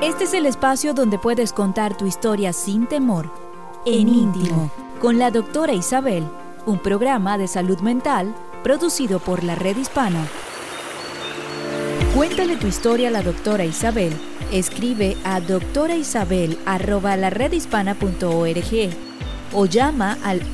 Este es el espacio donde puedes contar tu historia sin temor, en íntimo, con la doctora Isabel, un programa de salud mental producido por la Red Hispana. Cuéntale tu historia a la doctora Isabel. Escribe a doctoraisabel@laredhispana.org o llama al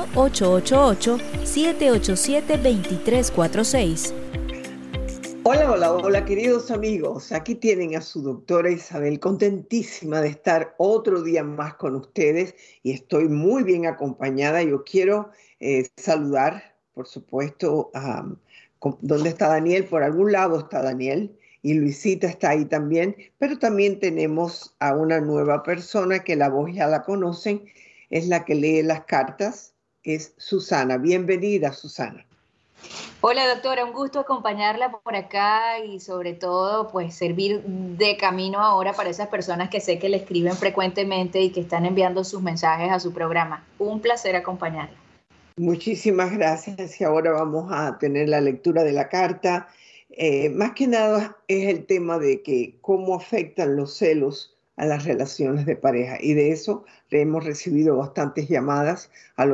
1-888-787-2346. Hola, queridos amigos. Aquí tienen a su doctora Isabel, contentísima de estar otro día más con ustedes y estoy muy bien acompañada. Yo quiero saludar, por supuesto, ¿dónde está Daniel? Por algún lado está Daniel y Luisita está ahí también, pero también tenemos a una nueva persona que la voz ya la conocen, es la que lee las cartas, es Susana. Bienvenida, Susana. Hola doctora, un gusto acompañarla por acá y sobre todo pues servir de camino ahora para esas personas que sé que le escriben frecuentemente y que están enviando sus mensajes a su programa. Un placer acompañarla. Muchísimas gracias y ahora vamos a tener la lectura de la carta. Más que nada es el tema de que cómo afectan los celos a las relaciones de pareja y de eso le hemos recibido bastantes llamadas al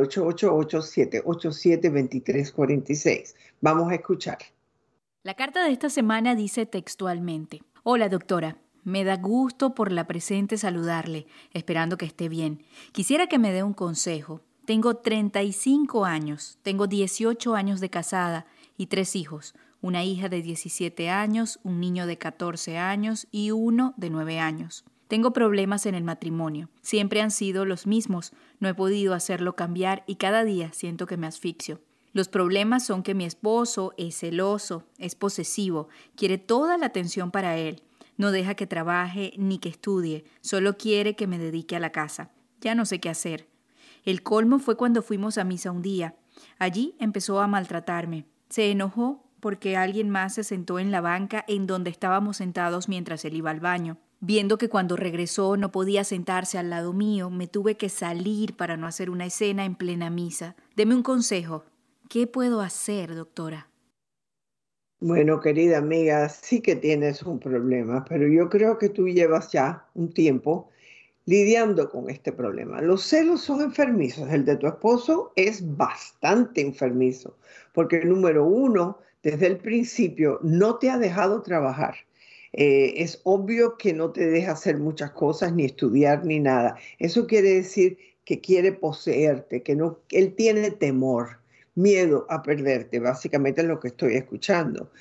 888-787-2346. Vamos a escuchar. La carta de esta semana dice textualmente: Hola doctora, me da gusto por la presente saludarle, esperando que esté bien. Quisiera que me dé un consejo. Tengo 35 años, tengo 18 años de casada y 3 hijos, una hija de 17 años, un niño de 14 años y uno de 9 años. Tengo problemas en el matrimonio, siempre han sido los mismos, no he podido hacerlo cambiar y cada día siento que me asfixio. Los problemas son que mi esposo es celoso, es posesivo, quiere toda la atención para él, no deja que trabaje ni que estudie, solo quiere que me dedique a la casa. Ya no sé qué hacer. El colmo fue cuando fuimos a misa un día. Allí empezó a maltratarme. Se enojó porque alguien más se sentó en la banca en donde estábamos sentados mientras él iba al baño. Viendo que cuando regresó no podía sentarse al lado mío, me tuve que salir para no hacer una escena en plena misa. Deme un consejo. ¿Qué puedo hacer, doctora? Bueno, querida amiga, sí que tienes un problema, pero yo creo que tú llevas ya un tiempo lidiando con este problema. Los celos son enfermizos. El de tu esposo es bastante enfermizo, porque número uno, desde el principio no te ha dejado trabajar. Es obvio que no te deja hacer muchas cosas, ni estudiar, ni nada. Eso quiere decir que quiere poseerte, que no, él tiene temor, miedo a perderte, básicamente es lo que estoy escuchando.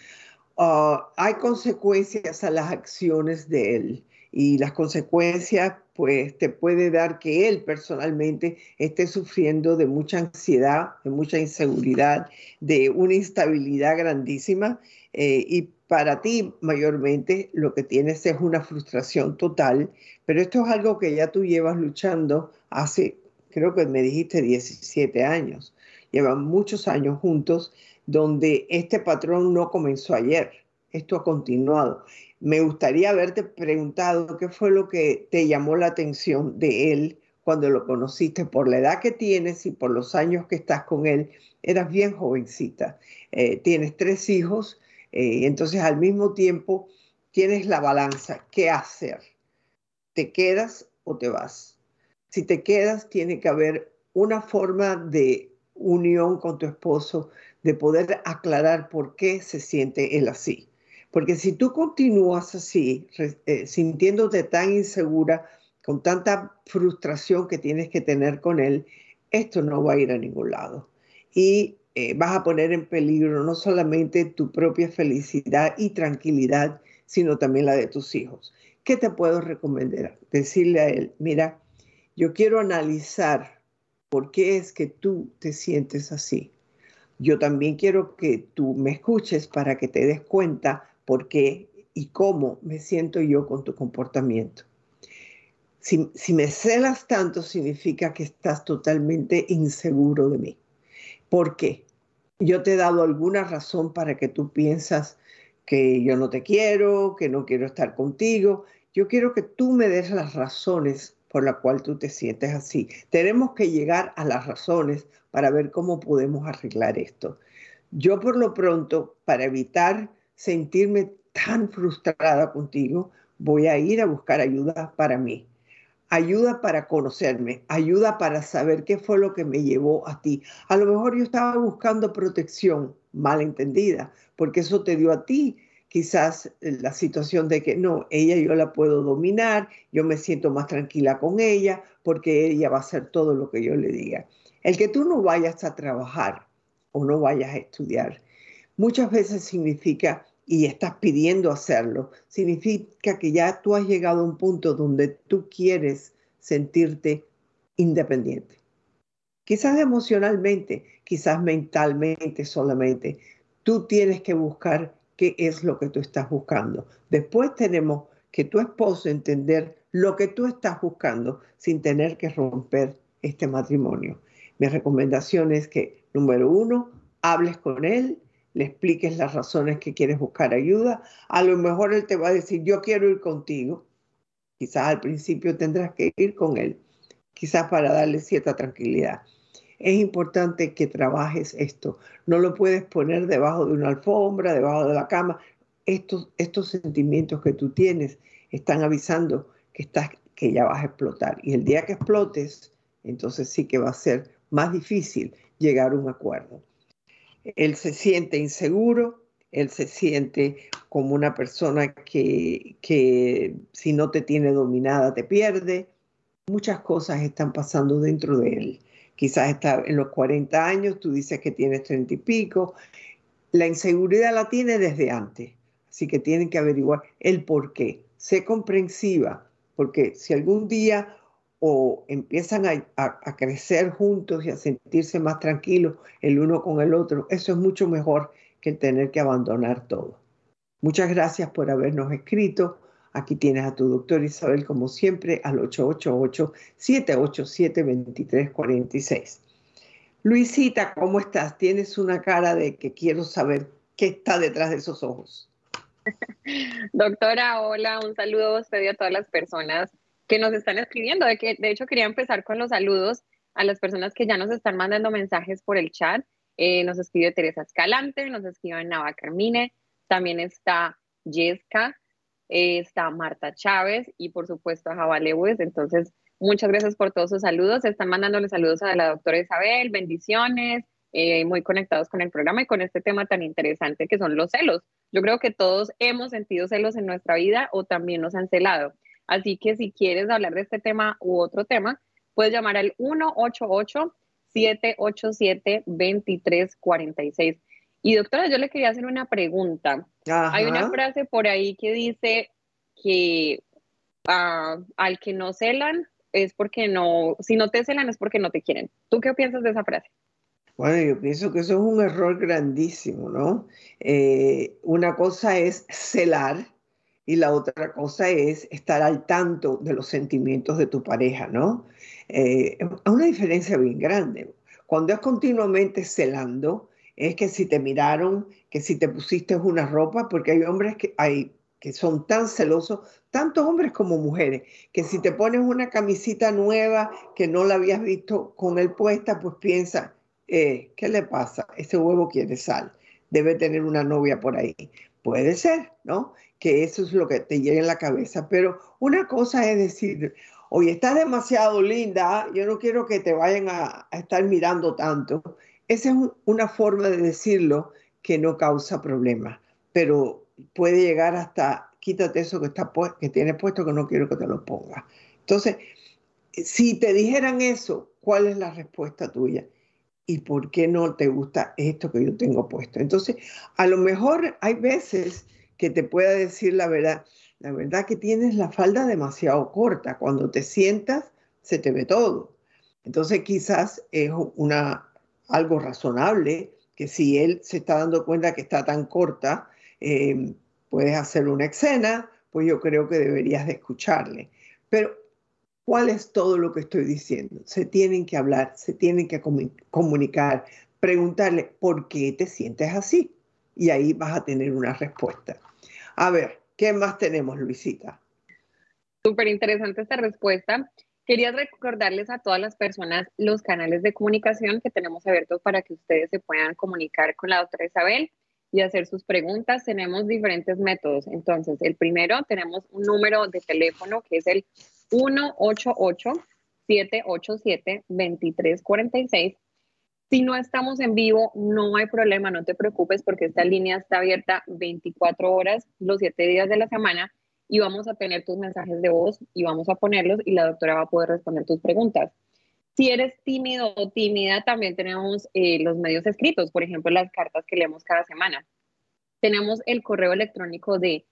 Hay consecuencias a las acciones de él y las consecuencias pues te puede dar que él personalmente esté sufriendo de mucha ansiedad, de mucha inseguridad, de una instabilidad grandísima y para ti mayormente lo que tienes es una frustración total, pero esto es algo que ya tú llevas luchando hace, creo que me dijiste 17 años, llevan muchos años juntos donde este patrón no comenzó ayer, esto ha continuado. Me gustaría haberte preguntado qué fue lo que te llamó la atención de él cuando lo conociste, por la edad que tienes y por los años que estás con él. Eras bien jovencita, tienes 3 hijos, entonces al mismo tiempo tienes la balanza, ¿qué hacer? ¿Te quedas o te vas? Si te quedas, tiene que haber una forma de unión con tu esposo, de poder aclarar por qué se siente él así. Porque si tú continúas así, sintiéndote tan insegura, con tanta frustración que tienes que tener con él, esto no va a ir a ningún lado. Y vas a poner en peligro no solamente tu propia felicidad y tranquilidad, sino también la de tus hijos. ¿Qué te puedo recomendar? Decirle a él, mira, yo quiero analizar por qué es que tú te sientes así. Yo también quiero que tú me escuches para que te des cuenta por qué y cómo me siento yo con tu comportamiento. Si me celas tanto, significa que estás totalmente inseguro de mí. ¿Por qué? Yo te he dado alguna razón para que tú piensas que yo no te quiero, que no quiero estar contigo. Yo quiero que tú me des las razones por las cuales tú te sientes así. Tenemos que llegar a las razones para ver cómo podemos arreglar esto. Yo por lo pronto, para evitar sentirme tan frustrada contigo, voy a ir a buscar ayuda para mí, ayuda para conocerme, ayuda para saber qué fue lo que me llevó a ti. A lo mejor yo estaba buscando protección, mal entendida, porque eso te dio a ti quizás la situación de que no, ella yo la puedo dominar, yo me siento más tranquila con ella, porque ella va a hacer todo lo que yo le diga. El que tú no vayas a trabajar o no vayas a estudiar, muchas veces significa, y estás pidiendo hacerlo, significa que ya tú has llegado a un punto donde tú quieres sentirte independiente. Quizás emocionalmente, quizás mentalmente solamente. Tú tienes que buscar qué es lo que tú estás buscando. Después tenemos que tu esposo entender lo que tú estás buscando sin tener que romper este matrimonio. Mi recomendación es que, número uno, hables con él, le expliques las razones que quieres buscar ayuda. A lo mejor él te va a decir, yo quiero ir contigo. Quizás al principio tendrás que ir con él, quizás para darle cierta tranquilidad. Es importante que trabajes esto. No lo puedes poner debajo de una alfombra, debajo de la cama. Estos sentimientos que tú tienes están avisando que ya vas a explotar. Y el día que explotes, entonces sí que va a ser más difícil llegar a un acuerdo. Él se siente inseguro, él se siente como una persona que si no te tiene dominada te pierde. Muchas cosas están pasando dentro de él. Quizás está en los 40 años, tú dices que tienes 30 y pico. La inseguridad la tiene desde antes, así que tienen que averiguar el por qué. Sé comprensiva, porque si algún día o empiezan a crecer juntos y a sentirse más tranquilos el uno con el otro, eso es mucho mejor que el tener que abandonar todo. Muchas gracias por habernos escrito. Aquí tienes a tu doctor Isabel, como siempre, al 888-787-2346. Luisita, ¿cómo estás? Tienes una cara de que quiero saber qué está detrás de esos ojos. Doctora, hola, un saludo a usted y a todas las personas que nos están escribiendo. De hecho, quería empezar con los saludos a las personas que ya nos están mandando mensajes por el chat. Nos escribe Teresa Escalante, nos escribe Nava Carmine, también está Yesca, está Marta Chávez y por supuesto a Java Lewis. Entonces, muchas gracias por todos sus saludos. Están mandándole saludos a la doctora Isabel, bendiciones, muy conectados con el programa y con este tema tan interesante que son los celos. Yo creo que todos hemos sentido celos en nuestra vida o también nos han celado. Así que si quieres hablar de este tema u otro tema, puedes llamar al 188-787-2346. Y doctora, yo le quería hacer una pregunta. Ajá. Hay una frase por ahí que dice que al que no celan es porque no, si no te celan es porque no te quieren. ¿Tú qué piensas de esa frase? Bueno, yo pienso que eso es un error grandísimo, ¿no? Una cosa es celar y la otra cosa es estar al tanto de los sentimientos de tu pareja, ¿no? Es una diferencia bien grande. Cuando es continuamente celando, es que si te miraron, que si te pusiste una ropa, porque hay hombres que son tan celosos, tanto hombres como mujeres, que si te pones una camisita nueva que no la habías visto con él puesta, pues piensa, ¿qué le pasa? Ese huevo quiere sal, debe tener una novia por ahí. Puede ser, ¿no? Que eso es lo que te llega en la cabeza, pero una cosa es decir, oye, estás demasiado linda, yo no quiero que te vayan a estar mirando tanto. Esa es una forma de decirlo que no causa problemas, pero puede llegar hasta, quítate eso que tienes puesto que no quiero que te lo pongas. Entonces, si te dijeran eso, ¿cuál es la respuesta tuya? ¿Y por qué no te gusta esto que yo tengo puesto? Entonces, a lo mejor hay veces que te pueda decir la verdad que tienes la falda demasiado corta. Cuando te sientas, se te ve todo. Entonces, quizás es algo razonable que si él se está dando cuenta que está tan corta, puedes hacer una escena, pues yo creo que deberías de escucharle. Pero ¿cuál es todo lo que estoy diciendo? Se tienen que hablar, se tienen que comunicar, preguntarle por qué te sientes así. Y ahí vas a tener una respuesta. A ver, ¿qué más tenemos, Luisita? Súper interesante esta respuesta. Quería recordarles a todas las personas los canales de comunicación que tenemos abiertos para que ustedes se puedan comunicar con la doctora Isabel. y hacer sus preguntas. Tenemos diferentes métodos. Entonces, el primero, tenemos un número de teléfono que es el 188-787-2346. Si no estamos en vivo, no hay problema, no te preocupes porque esta línea está abierta 24 horas, los 7 días de la semana, y vamos a tener tus mensajes de voz y vamos a ponerlos y la doctora va a poder responder tus preguntas. Si eres tímido o tímida, también tenemos los medios escritos, por ejemplo, las cartas que leemos cada semana. Tenemos el correo electrónico de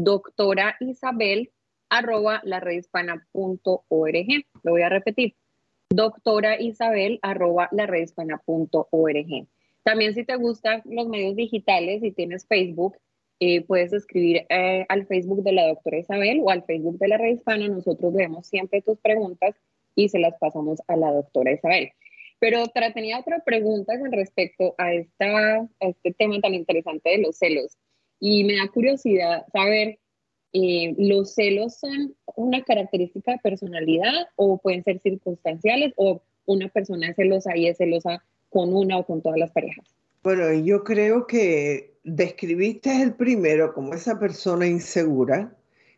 doctoraisabel@laredhispana.org. Lo voy a repetir, doctoraisabel@laredhispana.org. También si te gustan los medios digitales y tienes Facebook, puedes escribir al Facebook de la doctora Isabel o al Facebook de la Red Hispana. Nosotros vemos siempre tus preguntas y se las pasamos a la doctora Isabel. Pero doctora, tenía otra pregunta con respecto a este tema tan interesante de los celos. Y me da curiosidad saber, ¿los celos son una característica de personalidad o pueden ser circunstanciales, o una persona es celosa y es celosa con una o con todas las parejas? Bueno, yo creo que describiste el primero como esa persona insegura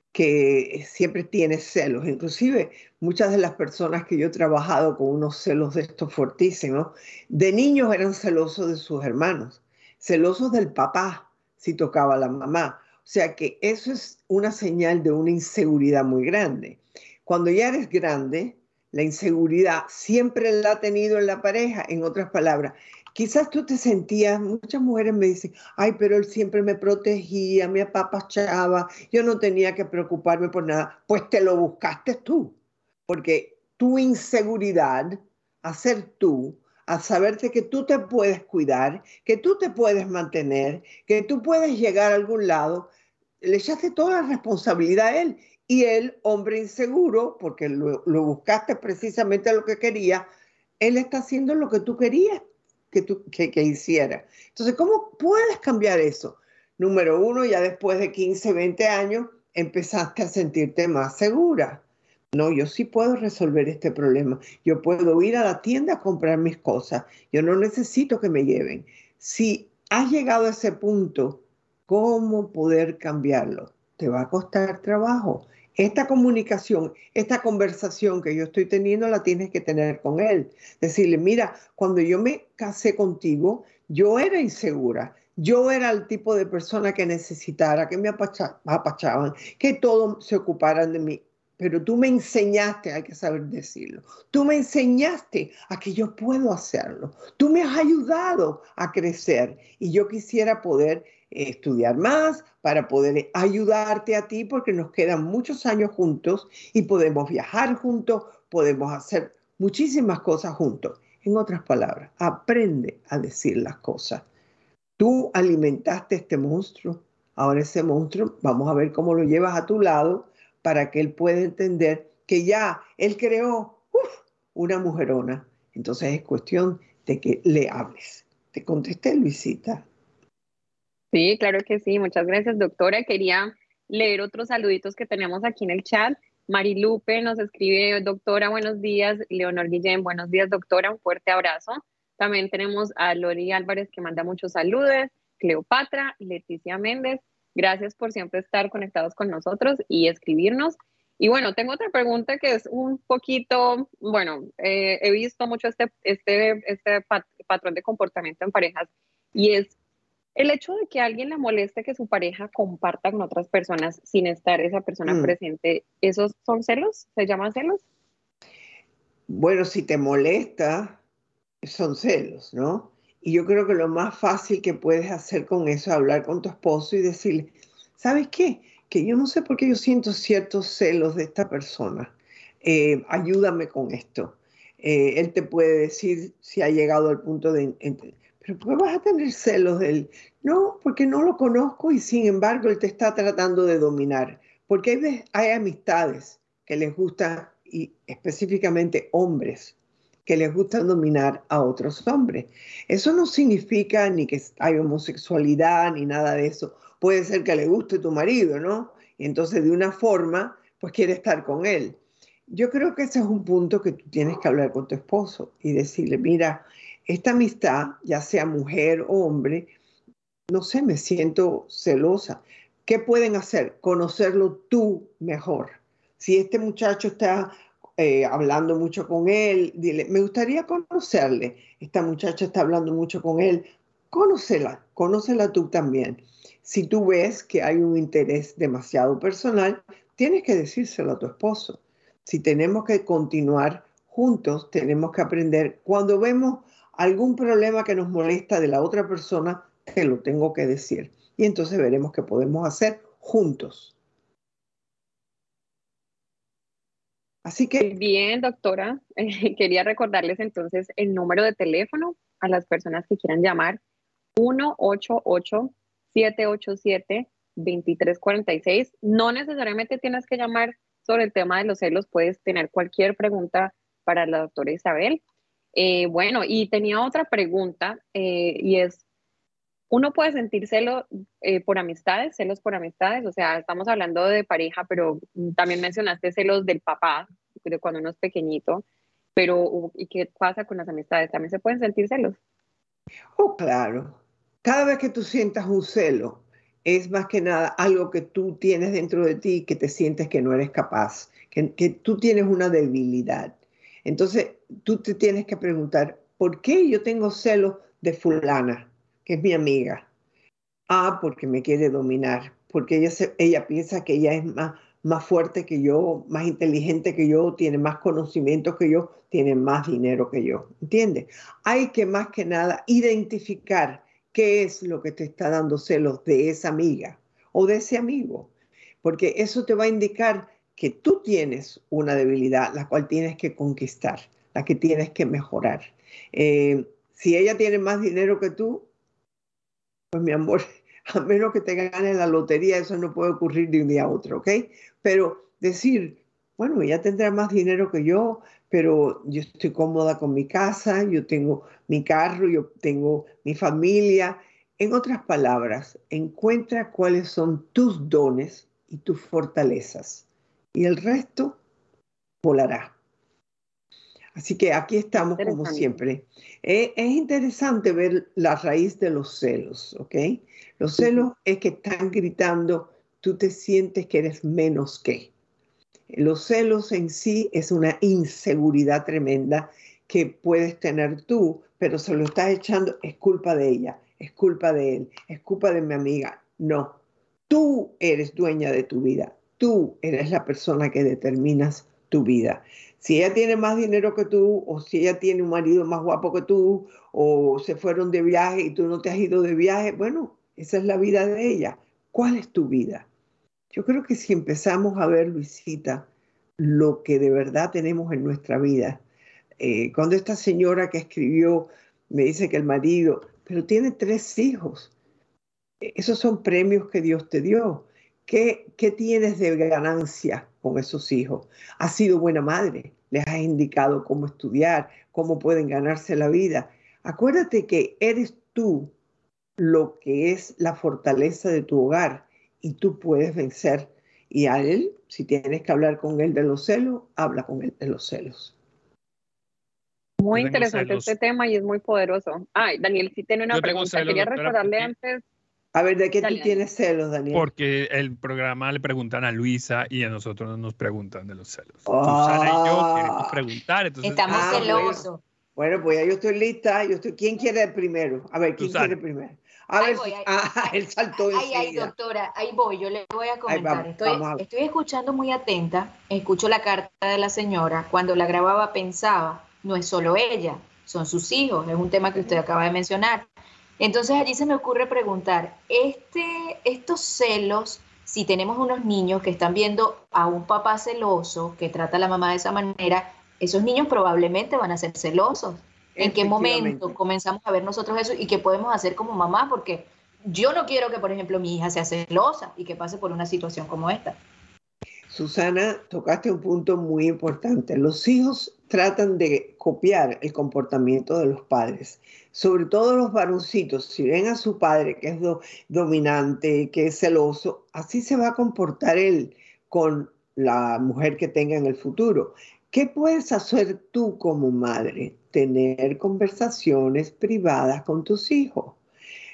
que siempre tiene celos. Inclusive muchas de las personas que yo he trabajado con unos celos de estos fortísimos, de niños eran celosos de sus hermanos, celosos del papá si tocaba a la mamá. O sea que eso es una señal de una inseguridad muy grande. Cuando ya eres grande, la inseguridad siempre la ha tenido en la pareja. En otras palabras, quizás tú te sentías, muchas mujeres me dicen, ay, pero él siempre me protegía, me apapachaba, yo no tenía que preocuparme por nada. Pues te lo buscaste tú, porque tu inseguridad, a ser tú, a saberte que tú te puedes cuidar, que tú te puedes mantener, que tú puedes llegar a algún lado, le echaste toda la responsabilidad a él. Y él, hombre inseguro, porque lo buscaste precisamente lo que quería, él está haciendo lo que tú querías que hiciera. Entonces, ¿cómo puedes cambiar eso? Número uno, ya después de 15, 20 años, empezaste a sentirte más segura. No, yo sí puedo resolver este problema. Yo puedo ir a la tienda a comprar mis cosas. Yo no necesito que me lleven. Si has llegado a ese punto, ¿cómo poder cambiarlo? Te va a costar trabajo. Esta comunicación, esta conversación que yo estoy teniendo, la tienes que tener con él. Decirle, mira, cuando yo me casé contigo, yo era insegura. Yo era el tipo de persona que necesitara, que me apachaban, que todos se ocuparan de mí. Pero tú me enseñaste, hay que saber decirlo, tú me enseñaste a que yo puedo hacerlo. Tú me has ayudado a crecer y yo quisiera poder estudiar más para poder ayudarte a ti, porque nos quedan muchos años juntos y podemos viajar juntos, podemos hacer muchísimas cosas juntos. En otras palabras, aprende a decir las cosas. Tú alimentaste este monstruo, ahora ese monstruo, vamos a ver cómo lo llevas a tu lado para que él pueda entender que ya él creó una mujerona. Entonces es cuestión de que le hables. ¿Te contesté, Luisita? Sí, claro que sí. Muchas gracias, doctora. Quería leer otros saluditos que tenemos aquí en el chat. Marilupe nos escribe, doctora, buenos días. Leonor Guillén, buenos días, doctora. Un fuerte abrazo. También tenemos a Lori Álvarez, que manda muchos saludos. Cleopatra, Leticia Méndez, gracias por siempre estar conectados con nosotros y escribirnos. Y bueno, tengo otra pregunta que es un poquito, bueno, he visto mucho este patrón de comportamiento en parejas, y es el hecho de que a alguien le moleste que su pareja comparta con otras personas sin estar esa persona presente. ¿Esos son celos? ¿Se llaman celos? Bueno, si te molesta, son celos, ¿no? Y yo creo que lo más fácil que puedes hacer con eso es hablar con tu esposo y decirle, ¿sabes qué? Que yo no sé por qué yo siento ciertos celos de esta persona. Ayúdame con esto. Él te puede decir si ha llegado al punto de... Pero ¿por qué vas a tener celos de él? No, porque no lo conozco y sin embargo él te está tratando de dominar. Porque hay amistades que les gustan, y específicamente hombres, que les gusta dominar a otros hombres. Eso no significa ni que hay homosexualidad ni nada de eso. Puede ser que le guste tu marido, ¿no? Y entonces de una forma, pues quiere estar con él. Yo creo que ese es un punto que tú tienes que hablar con tu esposo y decirle, mira, esta amistad, ya sea mujer o hombre, no sé, me siento celosa. ¿Qué pueden hacer? Conocerlo tú mejor. Si este muchacho está hablando mucho con él, dile, me gustaría conocerle. Esta muchacha está hablando mucho con él. Conócela tú también. Si tú ves que hay un interés demasiado personal, tienes que decírselo a tu esposo. Si tenemos que continuar juntos, tenemos que aprender. Cuando vemos algún problema que nos molesta de la otra persona, te lo tengo que decir. Y entonces veremos qué podemos hacer juntos. Así que, Bien, doctora, quería recordarles entonces el número de teléfono a las personas que quieran llamar: 1-888-787-2346. No necesariamente tienes que llamar sobre el tema de los celos, puedes tener cualquier pregunta para la doctora Isabel. Bueno, y tenía otra pregunta, y es, ¿uno puede sentir celos por amistades? O sea, estamos hablando de pareja, pero también mencionaste celos del papá, de cuando uno es pequeñito, pero ¿y qué pasa con las amistades? ¿También se pueden sentir celos? oh, claro, cada vez que tú sientas un celo, es más que nada algo que tú tienes dentro de ti que te sientes que no eres capaz, que tú tienes una debilidad. Entonces, tú te tienes que preguntar, ¿por qué yo tengo celos de fulana, que es mi amiga? Ah, porque me quiere dominar, porque ella piensa que ella es más fuerte que yo, más inteligente que yo, tiene más conocimiento que yo, tiene más dinero que yo. ¿Entiendes? Hay que más que nada identificar qué es lo que te está dando celos de esa amiga o de ese amigo, porque eso te va a indicar que tú tienes una debilidad, la cual tienes que conquistar, la que tienes que mejorar. Si ella tiene más dinero que tú, pues mi amor, a menos que te ganes la lotería, eso no puede ocurrir de un día a otro, ¿ok? Pero decir, bueno, ella tendrá más dinero que yo, pero yo estoy cómoda con mi casa, yo tengo mi carro, yo tengo mi familia. En otras palabras, encuentra cuáles son tus dones y tus fortalezas y el resto volará. Así que aquí estamos como Interesante. siempre. Es interesante ver la raíz de los celos, ¿ok? Los Ujú. celos es que están gritando, tú te sientes que eres menos que. Los celos en sí es una inseguridad tremenda que puedes tener tú, pero se lo estás echando, es culpa de ella, es culpa de él, es culpa de mi amiga. No, tú eres dueña de tu vida, tú eres la persona que determinas tu vida. Si ella tiene más dinero que tú, o si ella tiene un marido más guapo que tú, o se fueron de viaje y tú no te has ido de viaje, bueno, esa es la vida de ella. ¿Cuál es tu vida? Yo creo que si empezamos a ver, Luisita, lo que de verdad tenemos en nuestra vida, cuando esta señora que escribió me dice que el marido, pero tiene 3 hijos, esos son premios que Dios te dio. ¿Qué tienes de ganancia con esos hijos? Has sido buena madre, les has indicado cómo estudiar, cómo pueden ganarse la vida. Acuérdate que eres tú lo que es la fortaleza de tu hogar y tú puedes vencer. Y a él, si tienes que hablar con él de los celos, habla con él de los celos. Muy Yo tengo interesante este celos. tema y es muy poderoso. Ay, Daniel, sí tiene una Yo tengo pregunta. celos, Quería doctora, recordarle antes, A ver, ¿de qué tú dale, Daniel. tienes celos, Daniel? porque el programa le preguntan a Luisa y a nosotros no nos preguntan de los celos. Susana y yo queremos Ah, preguntar, entonces, Estamos bueno. celosos. Bueno, pues ya yo estoy lista. ¿Quién quiere el primero? A ver, ¿quién quiere Susana, primero? A Ahí ver, voy, él saltó ay, enseguida. doctora, ahí voy, yo le voy a Ahí comentar. vamos, vamos a ver. Estoy escuchando muy atenta, escucho la carta de la señora. Cuando la grababa pensaba, no es solo ella, son sus hijos, es un tema que usted acaba de mencionar. Entonces allí se me ocurre preguntar, estos celos, si tenemos unos niños que están viendo a un papá celoso que trata a la mamá de esa manera, esos niños probablemente van a ser celosos. ¿En qué momento Efectivamente. comenzamos a ver nosotros eso y qué podemos hacer como mamá? Porque yo no quiero que, por ejemplo, mi hija sea celosa y que pase por una situación como esta. Susana, tocaste un punto muy importante. Los hijos tratan de copiar el comportamiento de los padres, sobre todo los varoncitos. Si ven a su padre que es dominante, que es celoso, así se va a comportar él con la mujer que tenga en el futuro. ¿Qué puedes hacer tú como madre? Tener conversaciones privadas con tus hijos.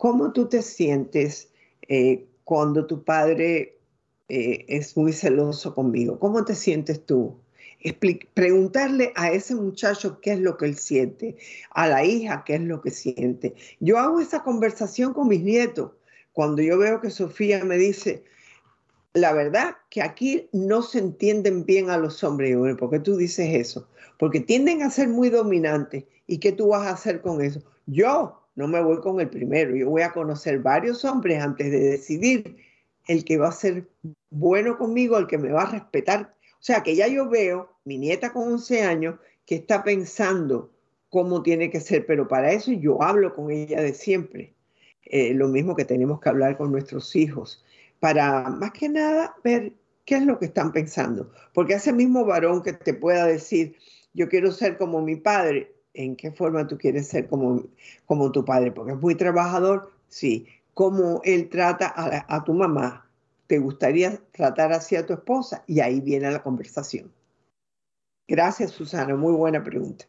¿cómo tú te sientes cuando tu padre es muy celoso conmigo? ¿Cómo te sientes tú? Preguntarle a ese muchacho qué es lo que él siente, a la hija qué es lo que siente. Yo hago esa conversación con mis nietos. Cuando yo veo que Sofía me dice, la verdad que aquí no se entienden bien a los hombres. Bueno, ¿por qué tú dices eso? Porque tienden a ser muy dominantes. ¿Y qué tú vas a hacer con eso? Yo no me voy con el primero. Yo voy a conocer varios hombres antes de decidir el que va a ser bueno conmigo, el que me va a respetar. O sea, que ya yo veo mi nieta con 11 años que está pensando cómo tiene que ser, pero para eso yo hablo con ella de siempre. Lo mismo que tenemos que hablar con nuestros hijos, para más que nada ver qué es lo que están pensando. Porque ese mismo varón que te pueda decir, yo quiero ser como mi padre, ¿en qué forma tú quieres ser como tu padre? Porque es muy trabajador, sí. ¿Cómo él trata a tu mamá? ¿Te gustaría tratar así a tu esposa? Y ahí viene la conversación. Gracias, Susana. Muy buena pregunta.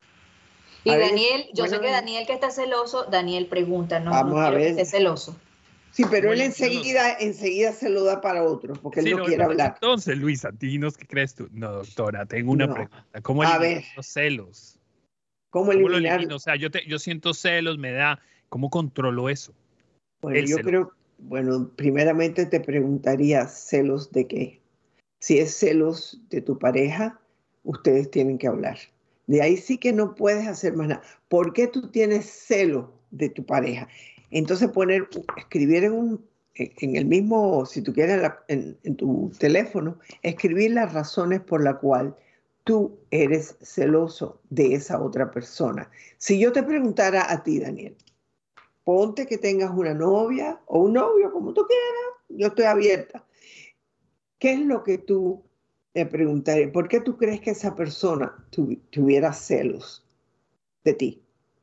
Y Daniel, yo sé que Daniel que está celoso, Daniel pregunta, no quiero que esté celoso. Sí, pero él enseguida se lo da para otro, porque él no quiere hablar. Entonces, Luisa, dinos qué crees tú. No, doctora, tengo una pregunta. ¿Cómo eliminar los celos? ¿Cómo lo elimino? O sea, yo siento celos, me da. ¿Cómo controlo eso? Bueno, primeramente te preguntaría, ¿celos de qué? Si es celos de tu pareja, ustedes tienen que hablar. De ahí sí que no puedes hacer más nada. ¿Por qué tú tienes celo de tu pareja? Entonces escribir en el mismo, si tú quieres, en tu teléfono, escribir las razones por las cuales tú eres celoso de esa otra persona. Si yo te preguntara a ti, Daniel, ponte que tengas una novia o un novio, como tú quieras, yo estoy abierta. ¿Qué es lo que tú te preguntarías? ¿Por qué tú crees que esa persona tuviera celos de ti?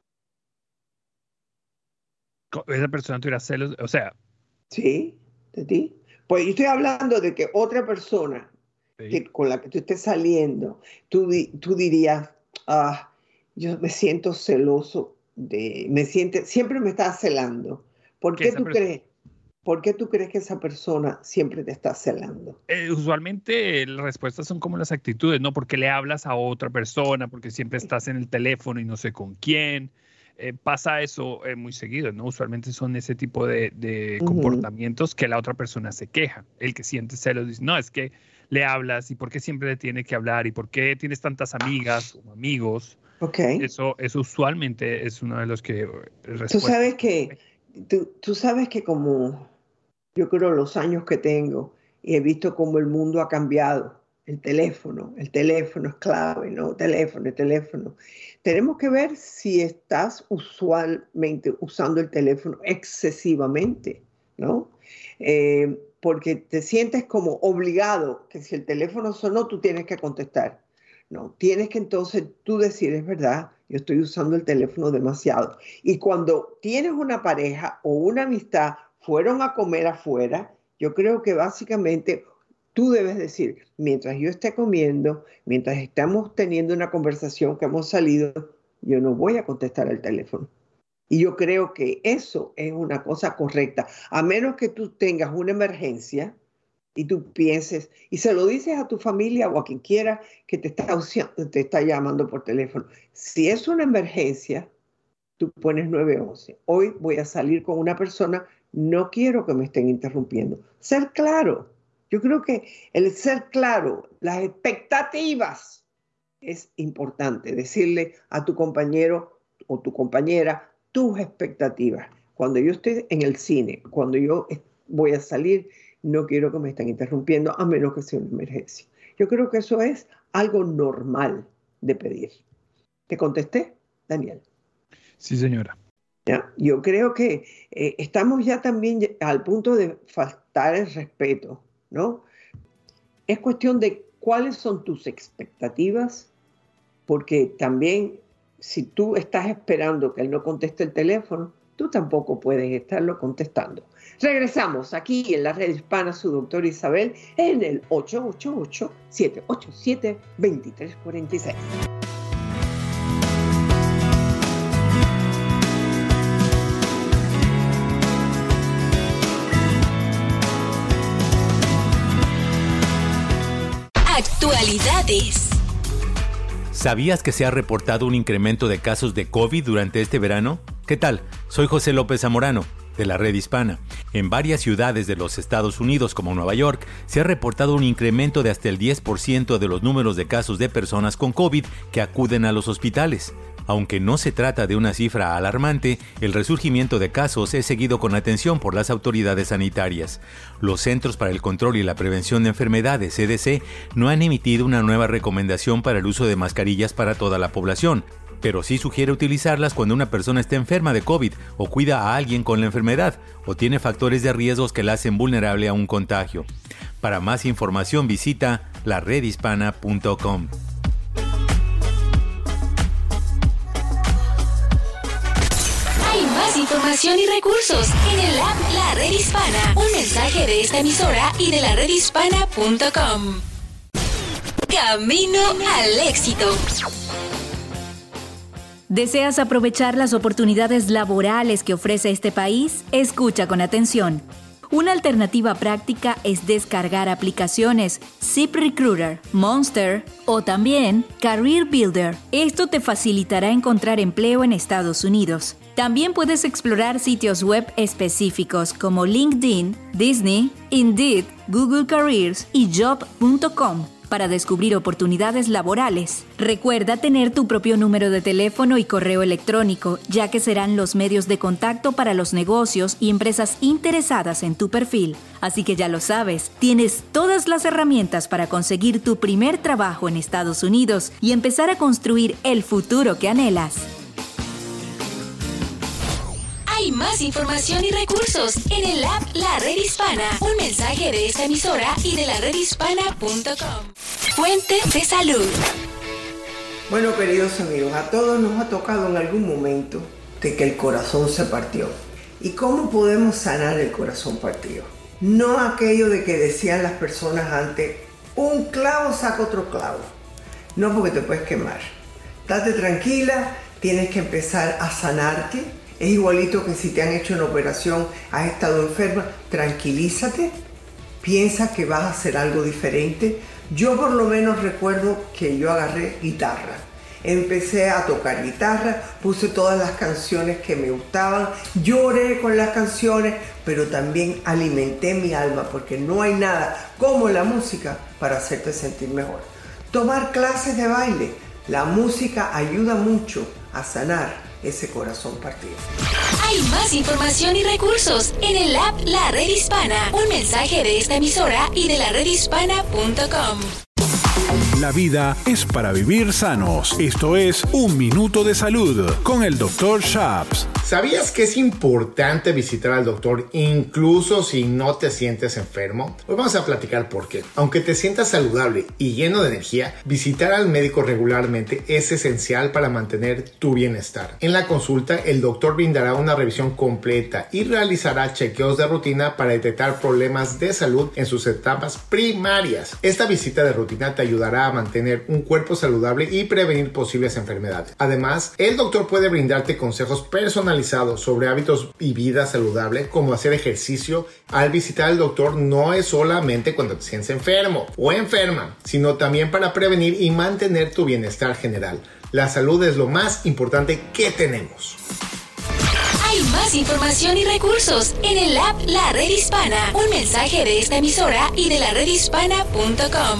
Esa persona tuviera celos, o sea. Sí, de ti. Pues yo estoy hablando de que otra persona con la que tú estés saliendo, tú dirías, yo me siento celoso siempre me está celando. ¿Por qué tú crees? ¿Por qué tú crees que esa persona siempre te está celando? Usualmente las respuestas son como las actitudes, ¿no? Porque le hablas a otra persona, porque siempre estás en el teléfono y no sé con quién. Pasa eso muy seguido, ¿no? Usualmente son ese tipo de comportamientos que la otra persona se queja. El que siente celos dice, no, es que le hablas y por qué siempre le tiene que hablar y por qué tienes tantas amigas o amigos. Okay. Eso usualmente es uno de los que... Tú sabes que como yo creo los años que tengo y he visto cómo el mundo ha cambiado. El teléfono es clave, ¿no? Teléfono. Tenemos que ver si estás usualmente usando el teléfono excesivamente, ¿no? Porque te sientes como obligado que si el teléfono sonó, tú tienes que contestar. No, tienes que entonces tú decir, es verdad, yo estoy usando el teléfono demasiado. Y cuando tienes una pareja o una amistad, fueron a comer afuera, yo creo que básicamente tú debes decir, mientras yo esté comiendo, mientras estamos teniendo una conversación que hemos salido, yo no voy a contestar el teléfono. Y yo creo que eso es una cosa correcta, a menos que tú tengas una emergencia y tú pienses, y se lo dices a tu familia o a quien quiera que te está llamando por teléfono. Si es una emergencia, tú pones 911. Hoy voy a salir con una persona, no quiero que me estén interrumpiendo. Ser claro. Yo creo que el ser claro, las expectativas, es importante. Decirle a tu compañero o tu compañera tus expectativas. Cuando yo estoy en el cine, cuando yo voy a salir, no quiero que me estén interrumpiendo a menos que sea una emergencia. Yo creo que eso es algo normal de pedir. ¿Te contesté, Daniel? Sí, señora. ¿Ya? Yo creo que estamos ya también al punto de faltar el respeto, ¿no? Es cuestión de cuáles son tus expectativas, porque también si tú estás esperando que él no conteste el teléfono, tú tampoco puedes estarlo contestando. Regresamos aquí en la Red Hispana, su doctora Isabel, en el 888-787-2346. Actualidades. ¿Sabías que se ha reportado un incremento de casos de COVID durante este verano? ¿Qué tal? Soy José López Zamorano, de la Red Hispana. En varias ciudades de los Estados Unidos, como Nueva York, se ha reportado un incremento de hasta el 10% de los números de casos de personas con COVID que acuden a los hospitales. Aunque no se trata de una cifra alarmante, el resurgimiento de casos es seguido con atención por las autoridades sanitarias. Los Centros para el Control y la Prevención de Enfermedades, CDC, no han emitido una nueva recomendación para el uso de mascarillas para toda la población, pero sí sugiere utilizarlas cuando una persona está enferma de COVID o cuida a alguien con la enfermedad o tiene factores de riesgos que la hacen vulnerable a un contagio. Para más información visita laredhispana.com. Hay más información y recursos en el app La Red Hispana. Un mensaje de esta emisora y de laredhispana.com. Camino al éxito. ¿Deseas aprovechar las oportunidades laborales que ofrece este país? Escucha con atención. Una alternativa práctica es descargar aplicaciones ZipRecruiter, Monster o también Career Builder. Esto te facilitará encontrar empleo en Estados Unidos. También puedes explorar sitios web específicos como LinkedIn, Disney, Indeed, Google Careers y Job.com para descubrir oportunidades laborales. Recuerda tener tu propio número de teléfono y correo electrónico, ya que serán los medios de contacto para los negocios y empresas interesadas en tu perfil. Así que ya lo sabes, tienes todas las herramientas para conseguir tu primer trabajo en Estados Unidos y empezar a construir el futuro que anhelas. Hay más información y recursos en el app La Red Hispana. Un mensaje de esta emisora y de laredhispana.com. Fuente de salud. Bueno, queridos amigos, a todos nos ha tocado en algún momento de que el corazón se partió. ¿Y cómo podemos sanar el corazón partido? No aquello de que decían las personas antes, un clavo saca otro clavo. No, porque te puedes quemar. Date tranquila, tienes que empezar a sanarte. Es igualito que si te han hecho una operación, has estado enferma, tranquilízate, piensa que vas a hacer algo diferente. Yo por lo menos recuerdo que yo agarré guitarra, empecé a tocar guitarra, puse todas las canciones que me gustaban, lloré con las canciones, pero también alimenté mi alma, porque no hay nada como la música para hacerte sentir mejor. Tomar clases de baile, la música ayuda mucho a sanar ese corazón partido. Hay más información y recursos en el app La Red Hispana. Un mensaje de esta emisora y de laredhispana.com. La vida es para vivir sanos. Esto es Un Minuto de Salud con el Dr. Shaps. ¿Sabías que es importante visitar al doctor incluso si no te sientes enfermo? Hoy vamos a platicar por qué. Aunque te sientas saludable y lleno de energía, visitar al médico regularmente es esencial para mantener tu bienestar. En la consulta, el doctor brindará una revisión completa y realizará chequeos de rutina para detectar problemas de salud en sus etapas primarias. Esta visita de rutina te ayudará a mantener un cuerpo saludable y prevenir posibles enfermedades. Además, el doctor puede brindarte consejos personalizados sobre hábitos y vida saludable, como hacer ejercicio. Al visitar al doctor no es solamente cuando te sientes enfermo o enferma, sino también para prevenir y mantener tu bienestar general. La salud es lo más importante que tenemos. Hay más información y recursos en el app La Red Hispana. Un mensaje de esta emisora y de laredhispana.com.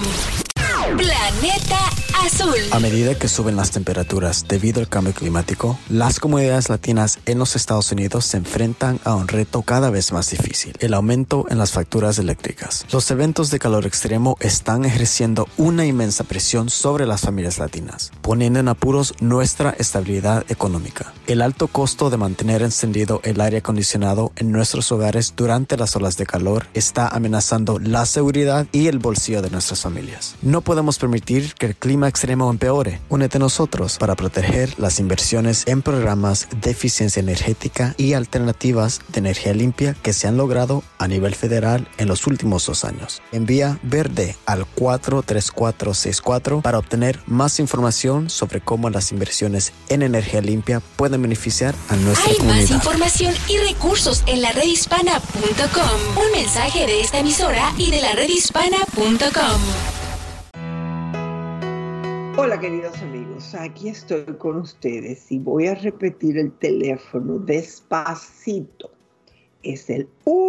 Planeta Azul. A medida que suben las temperaturas debido al cambio climático, las comunidades latinas en los Estados Unidos se enfrentan a un reto cada vez más difícil: el aumento en las facturas eléctricas. Los eventos de calor extremo están ejerciendo una inmensa presión sobre las familias latinas, poniendo en apuros nuestra estabilidad económica. El alto costo de mantener encendido el aire acondicionado en nuestros hogares durante las olas de calor está amenazando la seguridad y el bolsillo de nuestras familias. No podemos permitir que el clima extremo empeore. Únete a nosotros para proteger las inversiones en programas de eficiencia energética y alternativas de energía limpia que se han logrado a nivel federal en los últimos 2 años. Envía verde al 43464 para obtener más información sobre cómo las inversiones en energía limpia pueden beneficiar a nuestra comunidad. Hay más información y recursos en laredhispana.com. Un mensaje de esta emisora y de laredhispana.com. Hola queridos amigos, aquí estoy con ustedes y voy a repetir el teléfono despacito. Es el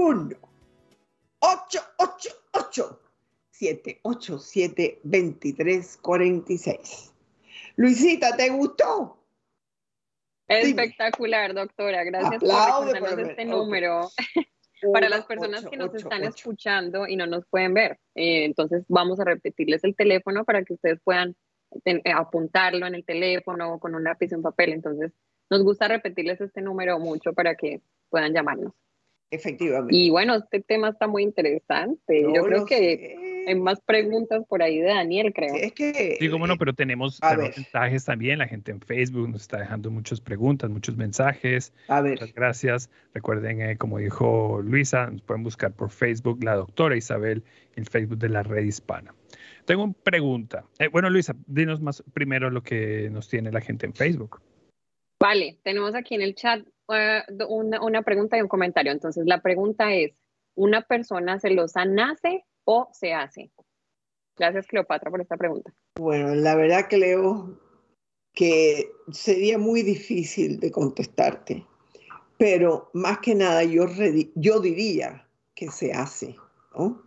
1-888-787-2346. Luisita, ¿te gustó? Espectacular, doctora. Gracias por recordarnos este número. Para las personas que nos están escuchando y no nos pueden ver. Entonces vamos a repetirles el teléfono para que ustedes puedan apuntarlo en el teléfono con un lápiz y un papel. Entonces nos gusta repetirles este número mucho para que puedan llamarnos. Efectivamente. Y bueno, este tema está muy interesante. Yo creo que hay más preguntas por ahí de Daniel, creo. Sí, es que, digo, bueno, pero tenemos mensajes también. La gente en Facebook nos está dejando muchas preguntas, muchos mensajes. Muchas gracias. Recuerden, como dijo Luisa, nos pueden buscar por Facebook, la doctora Isabel, el Facebook de la Red Hispana. Tengo una pregunta. Bueno, Luisa, dinos más primero lo que nos tiene la gente en Facebook. Vale, tenemos aquí en el chat una pregunta y un comentario. Entonces, la pregunta es, ¿una persona celosa nace o se hace? Gracias, Cleopatra, por esta pregunta. Bueno, la verdad creo que sería muy difícil de contestarte, pero más que nada yo diría que se hace, ¿no?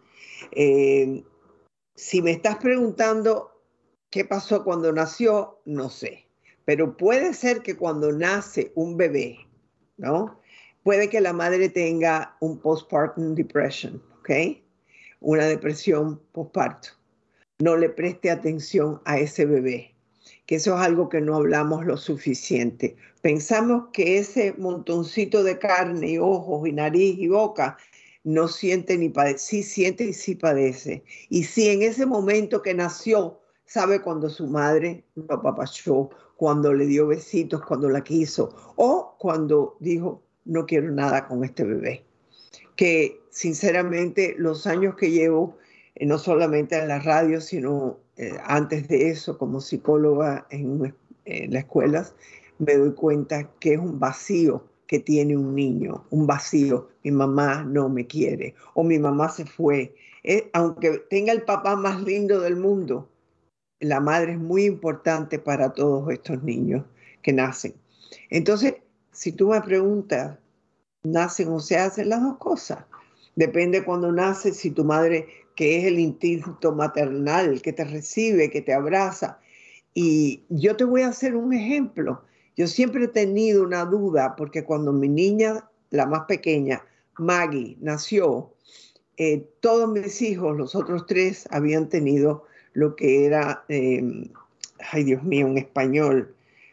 Si me estás preguntando qué pasó cuando nació, no sé. Pero puede ser que cuando nace un bebé, ¿no? Puede que la madre tenga un postpartum depression, ¿ok? Una depresión postparto. No le preste atención a ese bebé, que eso es algo que no hablamos lo suficiente. Pensamos que ese montoncito de carne y ojos y nariz y boca no siente ni padece. Sí siente y sí padece. Y si en ese momento que nació, sabe cuando su madre lo apapachó, cuando le dio besitos, cuando la quiso, o cuando dijo, no quiero nada con este bebé. Que sinceramente los años que llevo, no solamente en la radio, sino antes de eso como psicóloga en las escuelas, me doy cuenta que es un vacío que tiene un niño, un vacío. Mi mamá no me quiere o mi mamá se fue. Aunque tenga el papá más lindo del mundo, la madre es muy importante para todos estos niños que nacen. Entonces, si tú me preguntas, ¿nacen o se hacen? Las dos cosas? Depende cuando naces, si tu madre, que es el instinto maternal, que te recibe, que te abraza. Y yo te voy a hacer un ejemplo. Yo siempre he tenido una duda, porque cuando mi niña, la más pequeña, Maggie, nació, todos mis hijos, los otros 3, habían tenido lo que era, ay Dios mío, en español,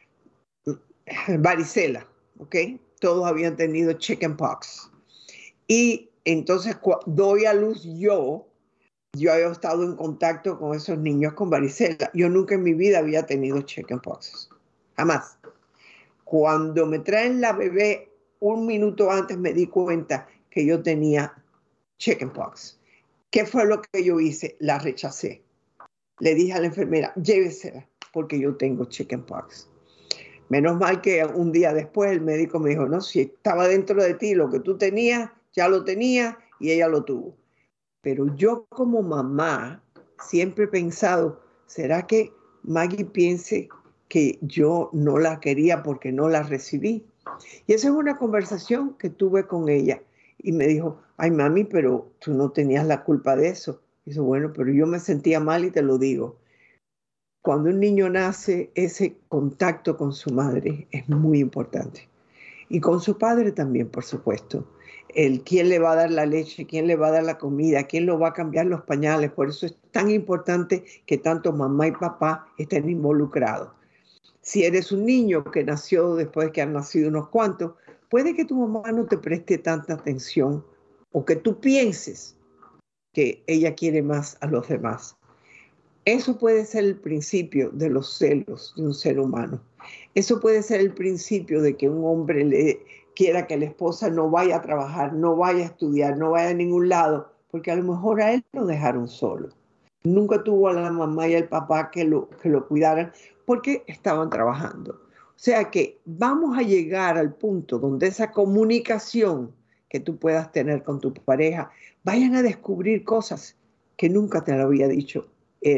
varicela, ¿ok? Todos habían tenido chickenpox. Y entonces doy a luz yo había estado en contacto con esos niños con varicela. Yo nunca en mi vida había tenido chickenpox, jamás. Cuando me traen la bebé, un minuto antes me di cuenta que yo tenía chickenpox. ¿Qué fue lo que yo hice? La rechacé. Le dije a la enfermera, llévesela, porque yo tengo chickenpox. Menos mal que un día después el médico me dijo, no, si estaba dentro de ti lo que tú tenías, ya lo tenía y ella lo tuvo. Pero yo como mamá siempre he pensado, ¿será que Maggie piense que yo no la quería porque no la recibí? Y esa es una conversación que tuve con ella. Y me dijo, ay mami, pero tú no tenías la culpa de eso. Y dice, bueno, pero yo me sentía mal y te lo digo. Cuando un niño nace, ese contacto con su madre es muy importante. Y con su padre también, por supuesto. Quién le va a dar la leche, quién le va a dar la comida, quién lo va a cambiar los pañales. Por eso es tan importante que tanto mamá y papá estén involucrados. Si eres un niño que nació después de que han nacido unos cuantos, puede que tu mamá no te preste tanta atención o que tú pienses que ella quiere más a los demás. Eso puede ser el principio de los celos de un ser humano. Eso puede ser el principio de que un hombre le quiera que la esposa no vaya a trabajar, no vaya a estudiar, no vaya a ningún lado, porque a lo mejor a él lo dejaron solo. Nunca tuvo a la mamá y al papá que lo cuidaran porque estaban trabajando. O sea que vamos a llegar al punto donde esa comunicación que tú puedas tener con tu pareja, vayan a descubrir cosas que nunca te lo había dicho él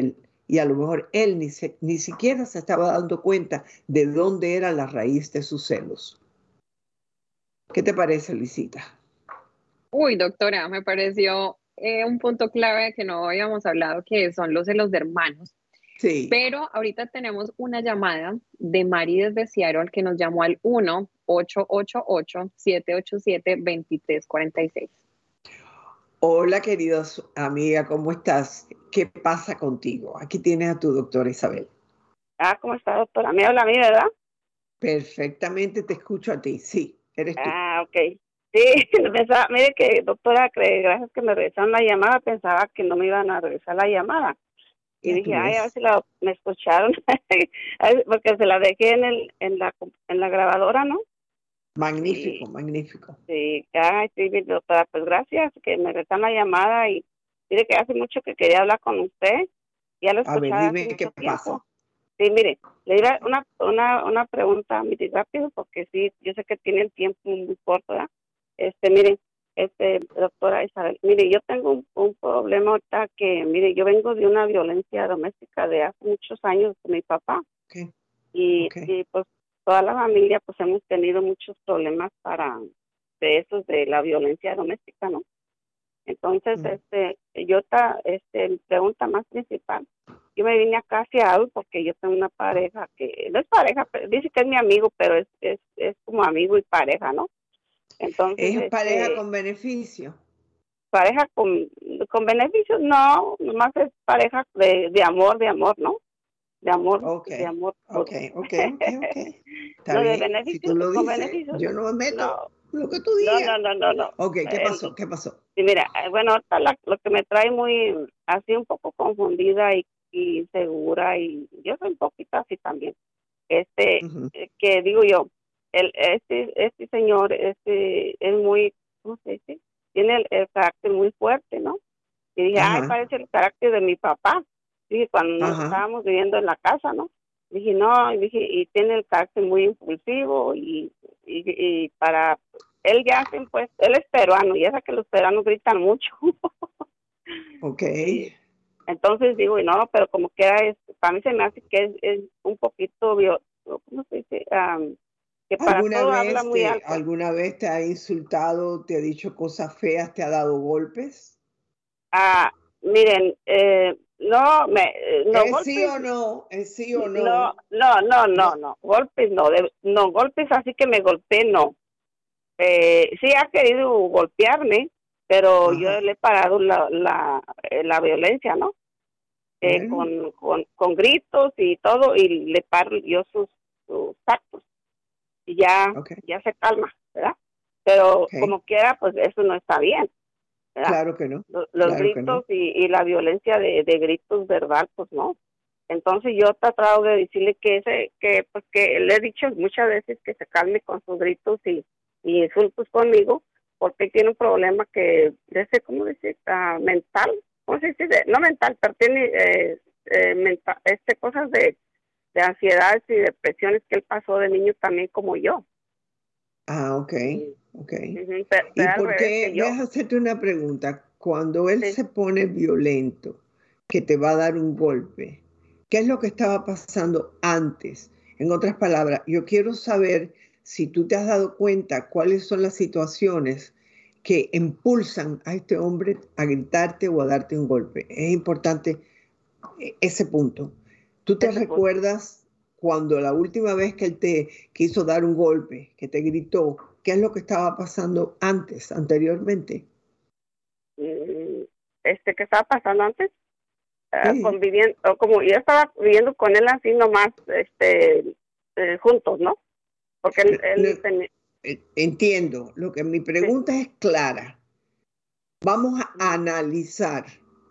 y a lo mejor él ni siquiera se estaba dando cuenta de dónde era la raíz de sus celos. ¿Qué te parece, Luisita? Uy, doctora, me pareció un punto clave que no habíamos hablado, que son los celos de hermanos. Sí. Pero ahorita tenemos una llamada de Mari desde Seattle que nos llamó al 1-888-787-2346. Hola, querida amiga, ¿cómo estás? ¿Qué pasa contigo? Aquí tienes a tu doctora Isabel. ¿Cómo está, doctora? ¿Me habla a mí, verdad? Perfectamente, te escucho a ti. Sí, eres tú. Ok. Sí, pensaba, mire que, doctora, gracias que me regresaron la llamada, pensaba que no me iban a regresar la llamada. Y dije, a ver si me escucharon, porque se la dejé en la grabadora, ¿no? Magnífico, magnífico. Sí, sí, doctora, pues gracias que me regresaron la llamada y mire que hace mucho que quería hablar con usted. Ya lo escuchaba. A ver, dime qué pasa. Sí, mire, le iba una pregunta, mire, rápido, porque sí, yo sé que tiene el tiempo muy corto, ¿verdad? Mire, doctora Isabel, mire, yo tengo un problema ahorita que, mire, yo vengo de una violencia doméstica de hace muchos años con mi papá. Okay. Y pues toda la familia pues hemos tenido muchos problemas de la violencia doméstica, ¿no? Entonces, mi pregunta más principal, yo me vine acá a Seattle porque yo tengo una pareja que, no es pareja, pero dice que es mi amigo, pero es como amigo y pareja, ¿no? Entonces, ¿es pareja con beneficio? Pareja con beneficios, no, nomás es pareja de amor, ¿no? De amor, de amor. Ok. Está no, bien, de beneficios, si tú lo con dices, beneficios, yo no me meto. No. Lo que tú digas. No. Ok, ¿qué pasó? Sí, mira, bueno, ahorita lo que me trae muy, así un poco confundida y insegura, y yo soy un poquito así también, que digo yo, este señor, es muy, ¿cómo se dice? Tiene el carácter muy fuerte, ¿no? Y dije, parece el carácter de mi papá. Dije, cuando estábamos viviendo en la casa, ¿no? Dije, no, y tiene el carácter muy impulsivo y para él ya hacen, pues, él es peruano y ya que los peruanos gritan mucho. Ok. Entonces digo, no, pero como que para mí se me hace que es un poquito, ¿cómo se dice? Que para todo habla muy alto. ¿Alguna vez te ha insultado, te ha dicho cosas feas, te ha dado golpes? Miren, no, ¿Es golpes, sí o no? ¿Es sí o no? No, golpes no, golpes así que me golpeé, no. Sí ha querido golpearme, pero yo le he parado la violencia, ¿no? Con gritos y todo, y le paro yo sus actos, y ya se calma, ¿verdad? Pero como quiera, pues eso no está bien, ¿verdad? Claro que no. Los gritos y la violencia de gritos verbal, pues no. Entonces yo he tratado de decirle que le he dicho muchas veces que se calme con sus gritos y insultos conmigo, porque tiene un problema que, ¿cómo decir? Mental, ¿cómo se dice? No mental, pero tiene cosas de ansiedades y depresiones que él pasó de niño también como yo. Ok. ¿Y por qué? Déjame hacerte una pregunta. Cuando él se pone violento, que te va a dar un golpe, ¿qué es lo que estaba pasando antes? En otras palabras, yo quiero saber si tú te has dado cuenta cuáles son las situaciones que impulsan a este hombre a gritarte o a darte un golpe. Es importante ese punto. ¿Tú te recuerdas cuando la última vez que él te quiso dar un golpe, que te gritó, qué es lo que estaba pasando anteriormente? ¿Qué estaba pasando antes? Conviviendo, como yo estaba viviendo con él así nomás, juntos, ¿no? Porque él tenía... Entiendo. Lo que mi pregunta es clara. Vamos a analizar.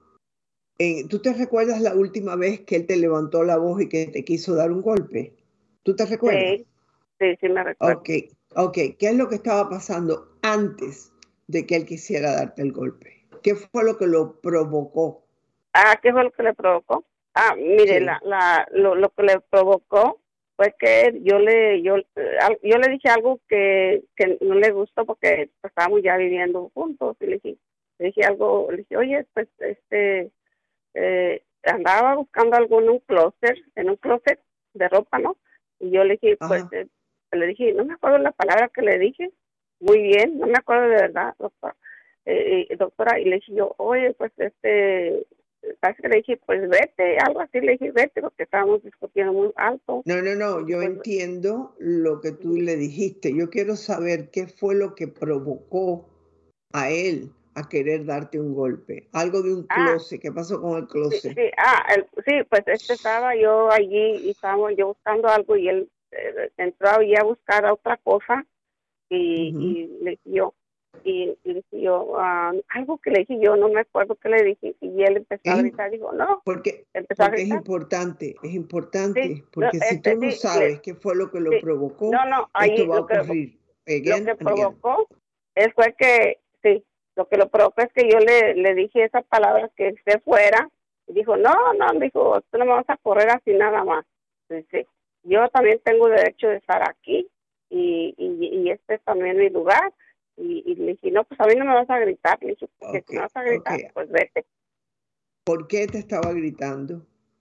¿Tú te recuerdas la última vez que él te levantó la voz y que te quiso dar un golpe? ¿Tú te recuerdas? Sí, me recuerdo. Ok. ¿Qué es lo que estaba pasando antes de que él quisiera darte el golpe? ¿Qué fue lo que lo provocó? ¿Qué fue lo que le provocó? Mire, lo que le provocó fue que yo le dije algo que no le gustó porque estábamos ya viviendo juntos, y le dije algo, le dije, oye, pues andaba buscando algo en un closet de ropa, ¿no? Y yo le dije, pues, le dije, no me acuerdo la palabra que le dije, muy bien, no me acuerdo de verdad, doctora, y le dije yo, oye, pues, casi que le dije, pues vete, algo así, le dije, vete, porque estábamos discutiendo muy alto. No, yo pues, entiendo lo que tú le dijiste. Yo quiero saber qué fue lo que provocó a él a querer darte un golpe. Algo de un closet. ¿Qué pasó con el closet? Sí, pues estaba yo allí y estábamos yo buscando algo y él entró allí a buscar otra cosa y le dije yo, algo que le dije yo, no me acuerdo qué le dije, y él empezó a gritar, dijo, no, porque es importante, sí, porque si tú no sabes qué fue lo que lo provocó, esto va a ocurrir. Lo que provocó fue que, sí, lo que lo provocó es que yo le dije esa palabra, que se fuera, y dijo, no, dijo, tú no me vas a correr así nada más. Dice, yo también tengo derecho de estar aquí, y este es también mi lugar. Y le dije, no, pues a mí no me vas a gritar. Le dije, porque si me vas a gritar, pues vete. ¿Por qué te estaba gritando?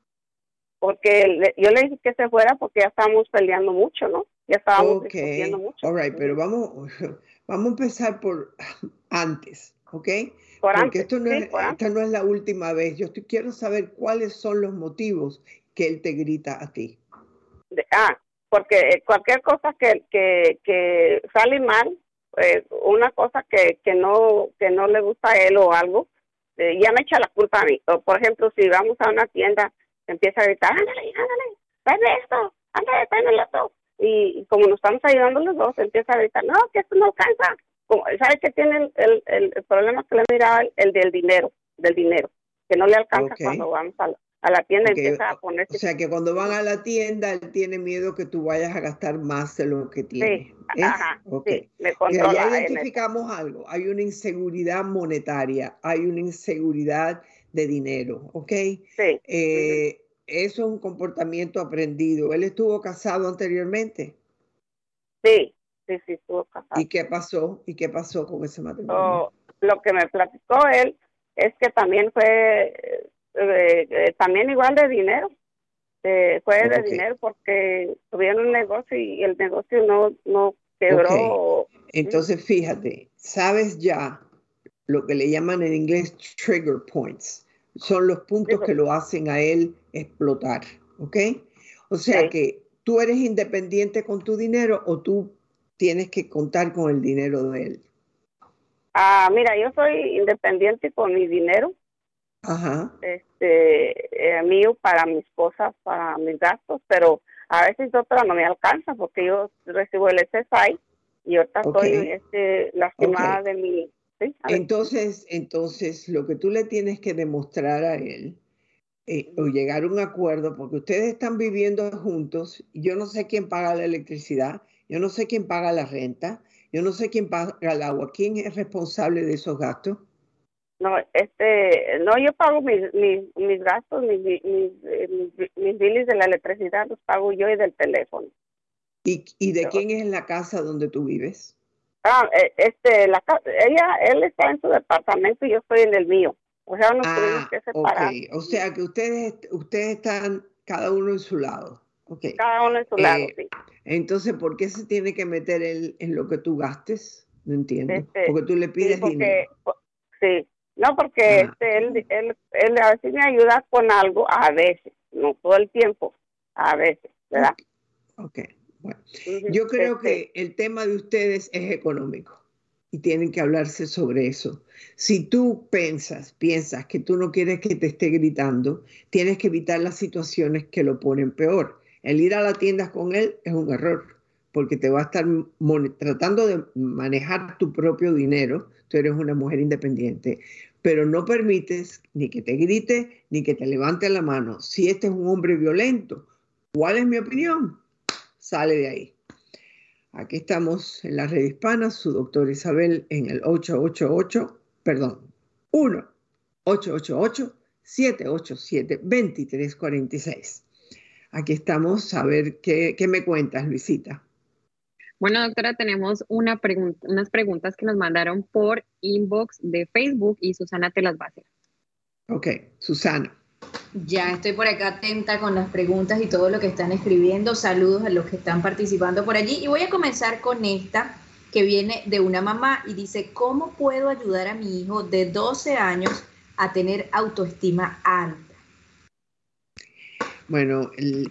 Porque yo le dije que se fuera porque ya estábamos peleando mucho, ¿no? Ya estábamos discutiendo mucho. All right, pero vamos a empezar por antes, ¿ok? Porque esta no es la última vez. Yo quiero saber cuáles son los motivos que él te grita a ti. Porque cualquier cosa que sale mal, una cosa que no le gusta a él o algo, ya me echa la culpa a mí. O, por ejemplo, si vamos a una tienda, empieza a gritar, ándale, tráeme esto, ándale, tráeme el otro. Y como nos estamos ayudando los dos, empieza a gritar, no, que esto no alcanza. ¿Sabe qué tiene el problema que le miraba? El del dinero, que no le alcanza cuando vamos a la tienda, empieza a ponerse. O sea, que cuando van a la tienda, él tiene miedo que tú vayas a gastar más de lo que tiene. Sí, sí, me controla. Ya identificamos algo. Hay una inseguridad monetaria, hay una inseguridad de dinero, ¿ok? Sí. Eso es un comportamiento aprendido. ¿Él estuvo casado anteriormente? Sí, estuvo casado. ¿Y qué pasó con ese matrimonio? Lo que me platicó él es que también fue también igual de dinero. Fue de dinero porque tuvieron un negocio y el negocio no quebró. Entonces, fíjate, sabes ya lo que le llaman en inglés trigger points. Son los puntos que lo hacen a él explotar, ¿ok? O sea que tú eres independiente con tu dinero o tú tienes que contar con el dinero de él. Mira, yo soy independiente con mi dinero. Mío para mis cosas, para mis gastos, pero a veces otra no me alcanza porque yo recibo el SSI y ahorita estoy lastimada de mi... ¿sí? Entonces, lo que tú le tienes que demostrar a él o llegar a un acuerdo, porque ustedes están viviendo juntos, y yo no sé quién paga la electricidad, yo no sé quién paga la renta, yo no sé quién paga el agua, ¿quién es responsable de esos gastos? No, yo pago mis gastos, mis biles de la electricidad los pago yo y del teléfono. ¿Y de quién es la casa donde tú vives? Él está en su departamento y yo estoy en el mío. O sea, nos tuvimos que separar. O sea que ustedes están cada uno en su lado. Cada uno en su lado, sí. Entonces, ¿por qué se tiene que meter él en lo que tú gastes? No entiendo. Porque tú le pides dinero. Sí. No, porque él a veces me ayuda con algo, a veces, no todo el tiempo, a veces, ¿verdad? Bueno. Yo creo que el tema de ustedes es económico y tienen que hablarse sobre eso. Si tú piensas que tú no quieres que te esté gritando, tienes que evitar las situaciones que lo ponen peor. El ir a la tienda con él es un error, porque te va a estar tratando de manejar tu propio dinero. Tú eres una mujer independiente, pero no permites ni que te grite ni que te levante la mano. Si este es un hombre violento, ¿cuál es mi opinión? Sale de ahí. Aquí estamos en la red hispana, su doctora Isabel en el 1-888-787-2346. Aquí estamos a ver qué me cuentas, Luisita. Bueno, doctora, tenemos unas preguntas que nos mandaron por inbox de Facebook y Susana te las va a hacer. Ok, Susana. Ya estoy por acá atenta con las preguntas y todo lo que están escribiendo. Saludos a los que están participando por allí. Y voy a comenzar con esta que viene de una mamá y dice, ¿cómo puedo ayudar a mi hijo de 12 años a tener autoestima alta? Bueno,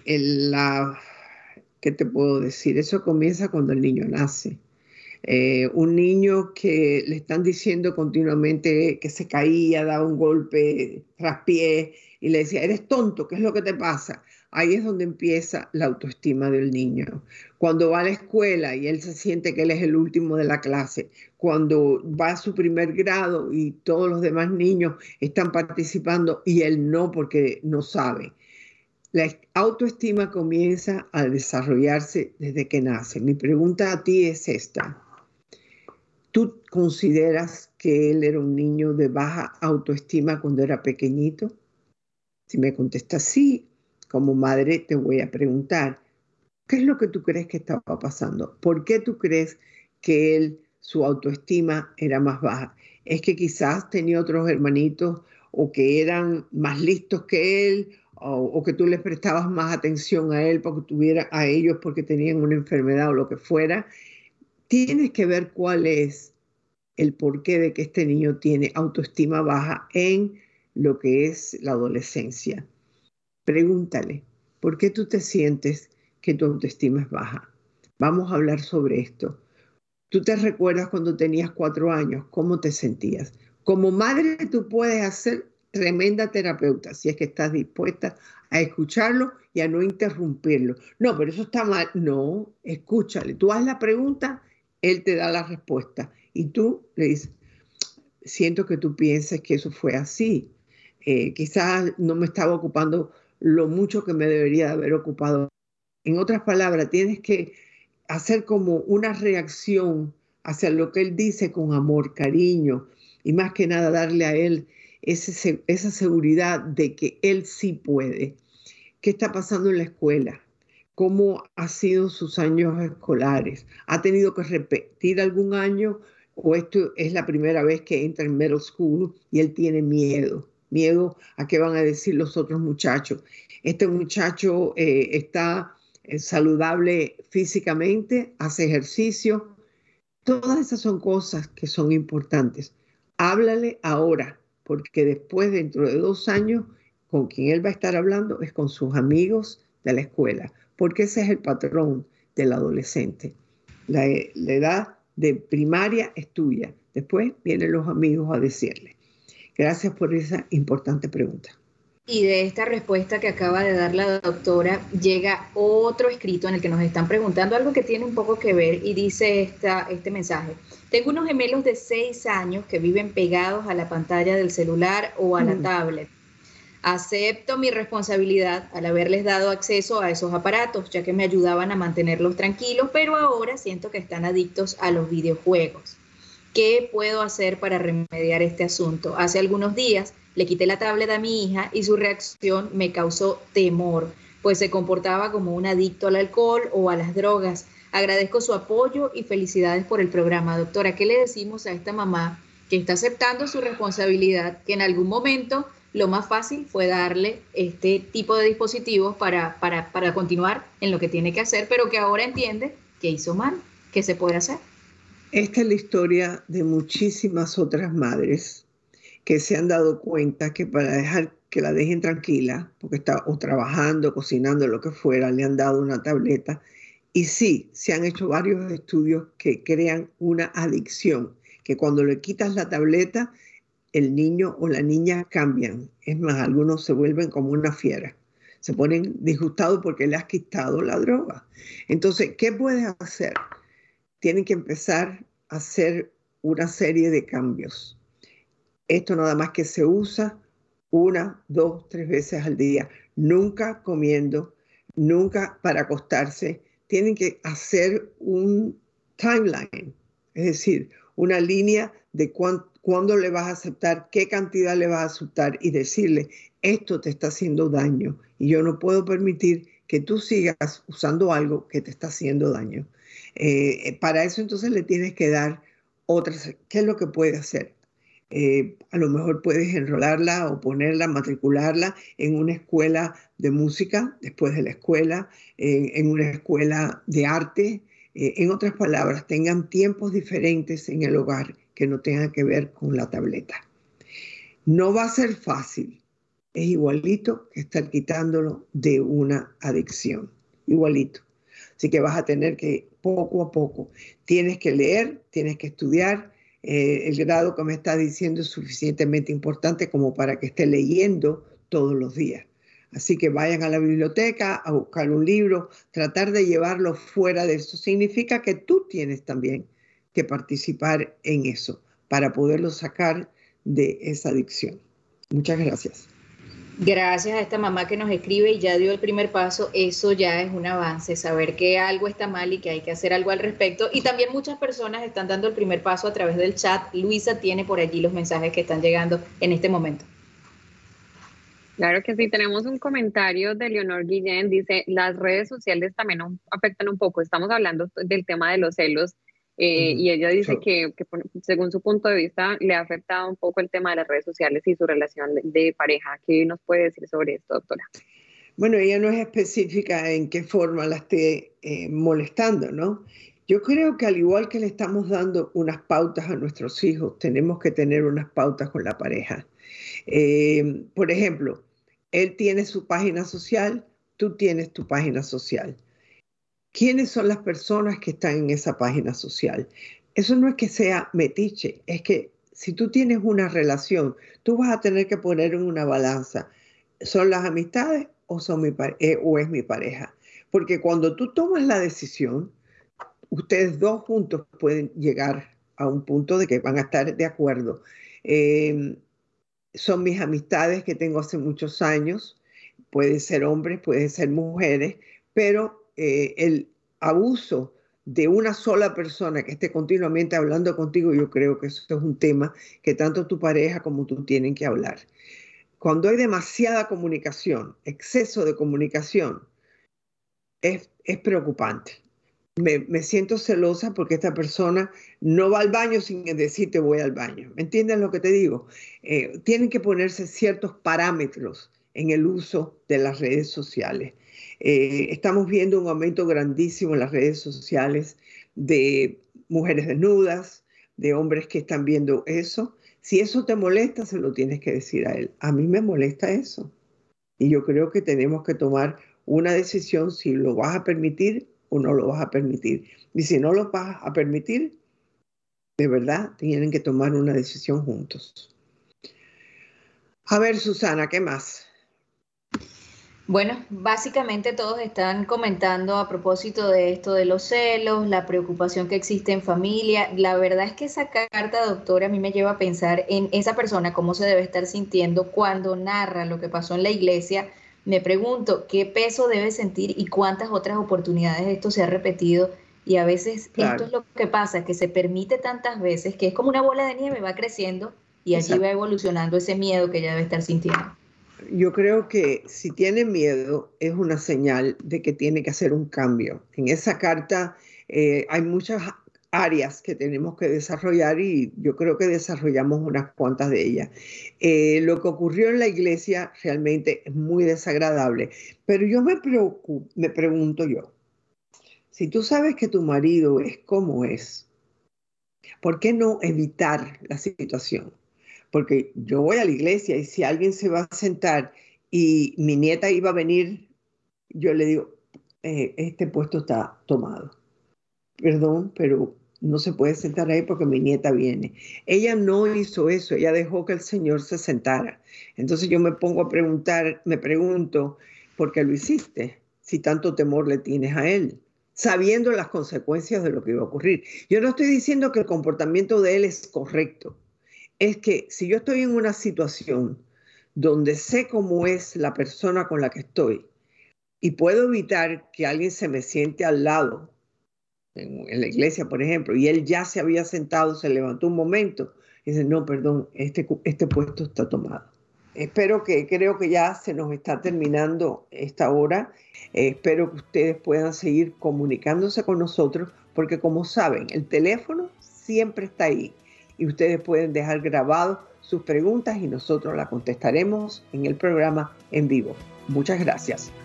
¿qué te puedo decir? Eso comienza cuando el niño nace. Un niño que le están diciendo continuamente que se caía, daba un golpe tras pie y le decía, eres tonto, ¿qué es lo que te pasa? Ahí es donde empieza la autoestima del niño. Cuando va a la escuela y él se siente que él es el último de la clase, cuando va a su primer grado y todos los demás niños están participando y él no porque no sabe. La autoestima comienza a desarrollarse desde que nace. Mi pregunta a ti es esta. ¿Tú consideras que él era un niño de baja autoestima cuando era pequeñito? Si me contestas sí, como madre te voy a preguntar, ¿qué es lo que tú crees que estaba pasando? ¿Por qué tú crees que su autoestima era más baja? ¿Es que quizás tenía otros hermanitos o que eran más listos que él o que tú les prestabas más atención a él a ellos porque tenían una enfermedad o lo que fuera? Tienes que ver cuál es el porqué de que este niño tiene autoestima baja en lo que es la adolescencia. Pregúntale, ¿por qué tú te sientes que tu autoestima es baja? Vamos a hablar sobre esto. ¿Tú te recuerdas cuando tenías 4 años? ¿Cómo te sentías? Como madre tú puedes hacer tremenda terapeuta si es que estás dispuesta a escucharlo y a no interrumpirlo. No, pero eso está mal. No, escúchale. Tú haz la pregunta, él te da la respuesta. Y tú le dices, siento que tú pienses que eso fue así. Quizás no me estaba ocupando lo mucho que me debería de haber ocupado. En otras palabras, tienes que hacer como una reacción hacia lo que él dice con amor, cariño, y más que nada darle a él esa seguridad de que él sí puede. ¿Qué está pasando en la escuela? ¿Cómo han sido sus años escolares? ¿Ha tenido que repetir algún año o esto es la primera vez que entra en middle school y él tiene miedo? Miedo a qué van a decir los otros muchachos. Este muchacho está saludable físicamente, hace ejercicio. Todas esas son cosas que son importantes. Háblale ahora, porque después, dentro de 2 años, con quien él va a estar hablando es con sus amigos de la escuela, porque ese es el patrón del adolescente. La edad de primaria es tuya. Después vienen los amigos a decirle. Gracias por esa importante pregunta. Y de esta respuesta que acaba de dar la doctora, llega otro escrito en el que nos están preguntando algo que tiene un poco que ver y dice este mensaje. Tengo unos gemelos de 6 años que viven pegados a la pantalla del celular o a la tablet. Acepto mi responsabilidad al haberles dado acceso a esos aparatos, ya que me ayudaban a mantenerlos tranquilos, pero ahora siento que están adictos a los videojuegos. ¿Qué puedo hacer para remediar este asunto? Hace algunos días le quité la tablet a mi hija y su reacción me causó temor, pues se comportaba como un adicto al alcohol o a las drogas. Agradezco su apoyo y felicidades por el programa. Doctora, ¿qué le decimos a esta mamá que está aceptando su responsabilidad, que en algún momento lo más fácil fue darle este tipo de dispositivos para continuar en lo que tiene que hacer, pero que ahora entiende que hizo mal? ¿Qué se puede hacer? Esta es la historia de muchísimas otras madres que se han dado cuenta que para dejar que la dejen tranquila, porque está o trabajando, cocinando, lo que fuera, le han dado una tableta. Y sí, se han hecho varios estudios que crean una adicción, que cuando le quitas la tableta, el niño o la niña cambian. Es más, algunos se vuelven como una fiera. Se ponen disgustados porque le has quitado la droga. Entonces, ¿qué puedes hacer? Tienen que empezar a hacer una serie de cambios. Esto nada más que se usa 1, 2, 3 veces al día. Nunca comiendo, nunca para acostarse. Tienen que hacer un timeline, es decir, una línea de cuándo le vas a aceptar, qué cantidad le vas a aceptar y decirle, esto te está haciendo daño y yo no puedo permitir que tú sigas usando algo que te está haciendo daño. Para eso entonces le tienes que dar otras. ¿Qué es lo que puede hacer? A lo mejor puedes enrolarla o ponerla, matricularla en una escuela de música después de la escuela, en una escuela de arte. En otras palabras, tengan tiempos diferentes en el hogar que no tengan que ver con la tableta. No va a ser fácil. Es igualito que estar quitándolo de una adicción. Igualito. Así que vas a tener que, poco a poco, tienes que leer, tienes que estudiar. El grado que me está diciendo es suficientemente importante como para que esté leyendo todos los días. Así que vayan a la biblioteca a buscar un libro, tratar de llevarlo fuera de eso. Significa que tú tienes también que participar en eso para poderlo sacar de esa adicción. Muchas gracias. Gracias a esta mamá que nos escribe y ya dio el primer paso. Eso ya es un avance, saber que algo está mal y que hay que hacer algo al respecto. Y también muchas personas están dando el primer paso a través del chat. Luisa tiene por allí los mensajes que están llegando en este momento. Claro que sí, tenemos un comentario de Leonor Guillén, dice, las redes sociales también afectan un poco, estamos hablando del tema de los celos, y ella dice que según su punto de vista le ha afectado un poco el tema de las redes sociales y su relación de pareja. ¿Qué nos puede decir sobre esto, doctora? Bueno, ella no es específica en qué forma la esté molestando, ¿no? Yo creo que al igual que le estamos dando unas pautas a nuestros hijos, tenemos que tener unas pautas con la pareja. Por ejemplo, él tiene su página social, tú tienes tu página social. ¿Quiénes son las personas que están en esa página social? Eso no es que sea metiche, es que si tú tienes una relación, tú vas a tener que poner en una balanza, ¿son las amistades o es mi pareja? Porque cuando tú tomas la decisión, ustedes dos juntos pueden llegar a un punto de que van a estar de acuerdo. Son mis amistades que tengo hace muchos años, pueden ser hombres, pueden ser mujeres, pero el abuso de una sola persona que esté continuamente hablando contigo, yo creo que eso es un tema que tanto tu pareja como tú tienen que hablar. Cuando hay demasiada comunicación, exceso de comunicación, es preocupante. Me siento celosa porque esta persona no va al baño sin decirte voy al baño. ¿Me entiendes lo que te digo? Tienen que ponerse ciertos parámetros en el uso de las redes sociales. Estamos viendo un aumento grandísimo en las redes sociales de mujeres desnudas, de hombres que están viendo eso. Si eso te molesta, se lo tienes que decir a él. A mí me molesta eso. Y yo creo que tenemos que tomar una decisión si lo vas a permitir o no lo vas a permitir. Y si no lo vas a permitir, de verdad, tienen que tomar una decisión juntos. A ver, Susana, ¿qué más? Bueno, básicamente todos están comentando a propósito de esto de los celos, la preocupación que existe en familia. La verdad es que esa carta, doctora, a mí me lleva a pensar en esa persona, cómo se debe estar sintiendo cuando narra lo que pasó en la iglesia. Me pregunto qué peso debe sentir y cuántas otras oportunidades esto se ha repetido. Y a veces Esto es lo que pasa, que se permite tantas veces, que es como una bola de nieve, va creciendo y allí va evolucionando ese miedo que ella debe estar sintiendo. Yo creo que si tiene miedo es una señal de que tiene que hacer un cambio. En esa carta hay muchas áreas que tenemos que desarrollar y yo creo que desarrollamos unas cuantas de ellas. Lo que ocurrió en la iglesia realmente es muy desagradable, pero yo me pregunto yo, si tú sabes que tu marido es como es, ¿por qué no evitar la situación? Porque yo voy a la iglesia y si alguien se va a sentar y mi nieta iba a venir, yo le digo, este puesto está tomado. Perdón, pero no se puede sentar ahí porque mi nieta viene. Ella no hizo eso, ella dejó que el Señor se sentara. Entonces yo me pongo a preguntar, me pregunto, ¿por qué lo hiciste? Si tanto temor le tienes a él, sabiendo las consecuencias de lo que iba a ocurrir. Yo no estoy diciendo que el comportamiento de él es correcto. Es que si yo estoy en una situación donde sé cómo es la persona con la que estoy y puedo evitar que alguien se me siente al lado, en la iglesia, por ejemplo, y él ya se había sentado, se levantó un momento y dice, no, perdón, este puesto está tomado. Creo que ya se nos está terminando esta hora. Espero que ustedes puedan seguir comunicándose con nosotros porque como saben, el teléfono siempre está ahí. y ustedes pueden dejar grabado sus preguntas y nosotros las contestaremos en el programa en vivo. Muchas gracias.